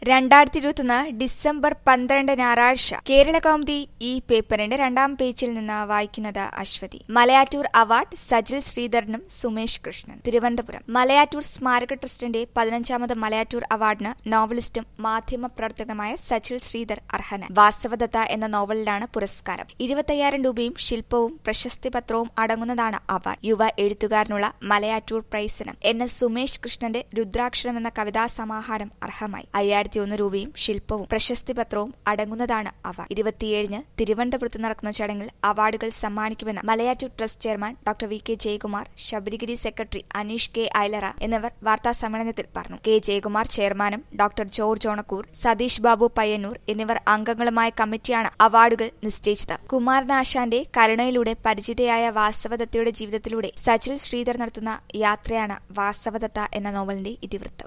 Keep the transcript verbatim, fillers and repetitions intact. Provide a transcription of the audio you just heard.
രണ്ടായിരത്തി ഇരുപത്തൊന്ന് ഡിസംബർ പന്ത്രണ്ട് ഞായറാഴ്ച കേരളകൗമുദി ഈ പേപ്പറിന്റെ രണ്ടാം പേജിൽ നിന്ന് വായിക്കുന്നത് അശ്വതി. മലയാറ്റൂർ അവാർഡ് സജിൽ ശ്രീധരനും സുമേഷ് കൃഷ്ണൻ. തിരുവനന്തപുരം. മലയാറ്റൂർ സ്മാരക ട്രസ്റ്റിന്റെ പതിനഞ്ചാമത് മലയാറ്റൂർ അവാർഡിന് നോവലിസ്റ്റും മാധ്യമപ്രവർത്തകനുമായ സജിൽ ശ്രീധർ അർഹനായി. വാസവദത്ത എന്ന നോവലിലാണ് പുരസ്കാരം. ഇരുപത്തയ്യായിരം രൂപയും ശില്പവും പ്രശസ്തിപത്രവും അടങ്ങുന്നതാണ് അവാർഡ്. യുവ എഴുത്തുകാരനുള്ള മലയാറ്റൂർ പ്രൈസിന് എൻ എസ് സുമേഷ് കൃഷ്ണന്റെ രുദ്രാക്ഷരം എന്ന കവിതാ സമാഹാരം അർഹമായി. അയ്യായിരത്തി ഒന്ന് രൂപയും ശില്പവും പ്രശസ്തിപത്രവും അടങ്ങുന്നതാണ് അവാർഡ്. ഇരുപത്തിയേഴിന് തിരുവനന്തപുരത്ത് നടക്കുന്ന ചടങ്ങിൽ അവാർഡുകൾ സമ്മാനിക്കുമെന്ന് Malayattoor trust chairman doctor V K Jayakumar, Sabarigiri secretary Aneesh K Ailara എന്നിവർ വാർത്താസമ്മേളനത്തിൽ പറഞ്ഞു. കെ ജയകുമാർ ചെയർമാനും ഡോക്ടർ ജോർജ് ഓണക്കൂർ, സതീഷ് ബാബു പയ്യന്നൂർ എന്നിവർ അംഗങ്ങളുമായ കമ്മിറ്റിയാണ് അവാർഡുകൾ നിശ്ചയിച്ചത്. കുമാരനാശാന്റെ കരുണയിലൂടെ പരിചിതയായ വാസവദത്തയുടെ ജീവിതത്തിലൂടെ സജിൽ ശ്രീധർ നടത്തുന്ന യാത്രയാണ് വാസവദത്ത എന്ന നോവലിന്റെ ഇതിവൃത്തം.